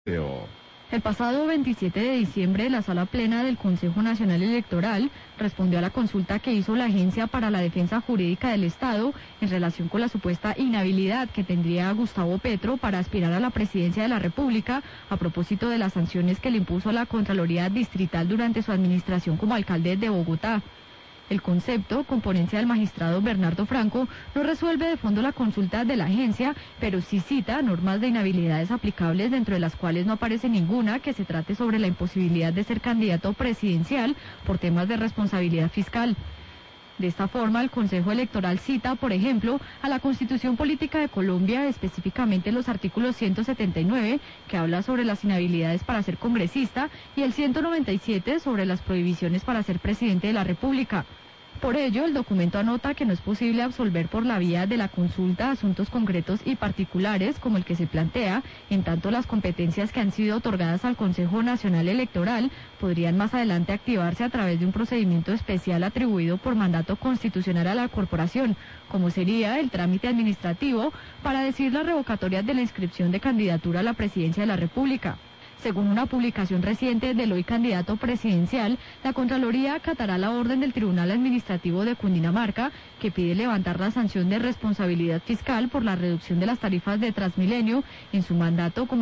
El pasado 27 de diciembre, la Sala Plena del Consejo Nacional Electoral respondió a la consulta que hizo la Agencia para la Defensa Jurídica del Estado en relación con la supuesta inhabilidad que tendría Gustavo Petro para aspirar a la presidencia de la República a propósito de las sanciones que le impuso la Contraloría Distrital durante su administración como alcalde de Bogotá. El concepto, con ponencia del magistrado Bernardo Franco, no resuelve de fondo la consulta de la agencia, pero sí cita normas de inhabilidades aplicables, dentro de las cuales no aparece ninguna que se trate sobre la imposibilidad de ser candidato presidencial por temas de responsabilidad fiscal. De esta forma, el Consejo Electoral cita, por ejemplo, a la Constitución Política de Colombia, específicamente los artículos 179, que habla sobre las inhabilidades para ser congresista, y el 197 sobre las prohibiciones para ser presidente de la República. Por ello, el documento anota que no es posible absolver por la vía de la consulta asuntos concretos y particulares como el que se plantea, en tanto las competencias que han sido otorgadas al Consejo Nacional Electoral podrían más adelante activarse a través de un procedimiento especial atribuido por mandato constitucional a la corporación, como sería el trámite administrativo para decidir las revocatorias de la inscripción de candidatura a la presidencia de la República. Según una publicación reciente del hoy candidato presidencial, la Contraloría acatará la orden del Tribunal Administrativo de Cundinamarca, que pide levantar la sanción de responsabilidad fiscal por la reducción de las tarifas de Transmilenio en su mandato como